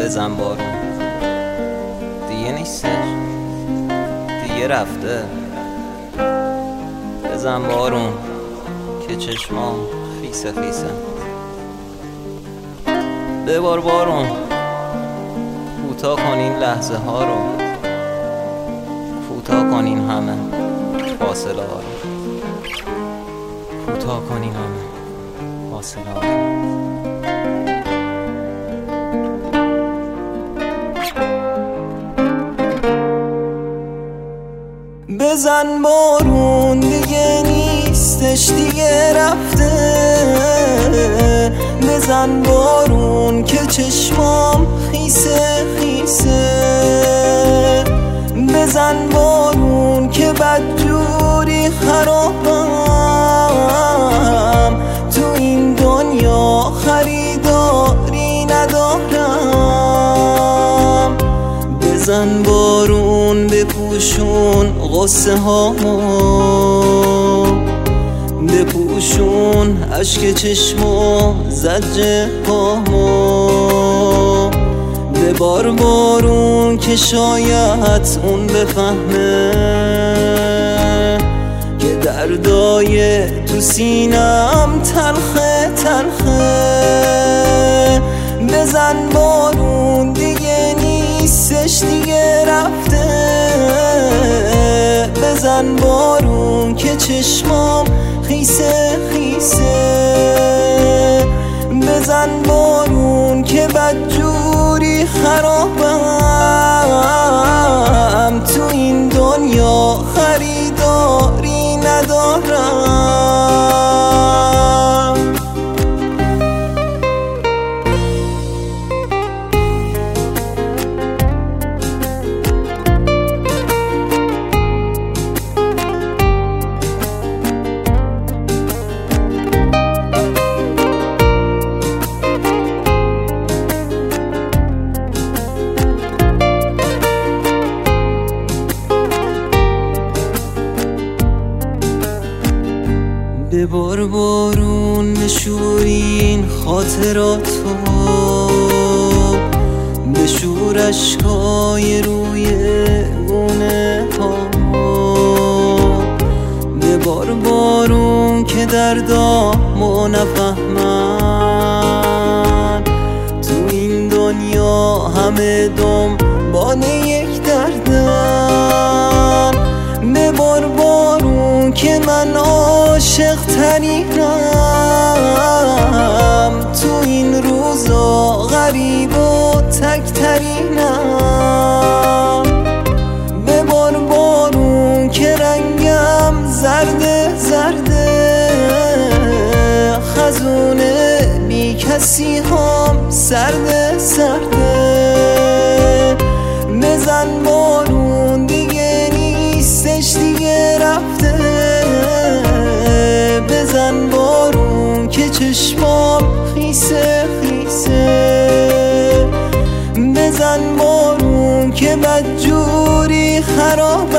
بزن بارون دیگه نیستش، دیگه رفته. بزن بارون که چشمام خیسه خیسه. ببار بارون کوتاه کن این لحظه ها رو، کوتاه کن این همه فاصله ها رو، کوتاه کن این همه فاصله ها رو. بزن بارون دیگه نیستش، دیگه رفته. بزن بارون که چشمام خیسه خیسه. بزن بارون که بدجوری خرابم، تو این دنیا خریداری ندارم. بزن بارون بپوشون غصه هامو، بپوشون اشک چشم و زجر پامو. ببار بارون که شاید اون بفهمه که دردای تو سینم تلخه تلخه. بزن بارون دیگه نیستش، دیگه رفته. بزن بارون که چشمام خیسه خیسه. بزن بارون که بدجوری خرابم، تو این دنیا خریداری ندارم. ببار بارون بشور این خاطراتو، بشور اشکای روی گونه ها. ببار بارون که دردامو نفهمن، تو این دنیا همه دنبال یک دردن. ببار بارون که من عاشق ترینم، تو این روزا غریب و تک ترینم. ببار بارون که رنگم زرده زرده، خزونه بی کسی هم سرده سرده. بزن بارون دیگه نیستش، دیگه رفته. بزن بارون که چشمام خیسه خیسه. بزن بارون که بدجوری خراب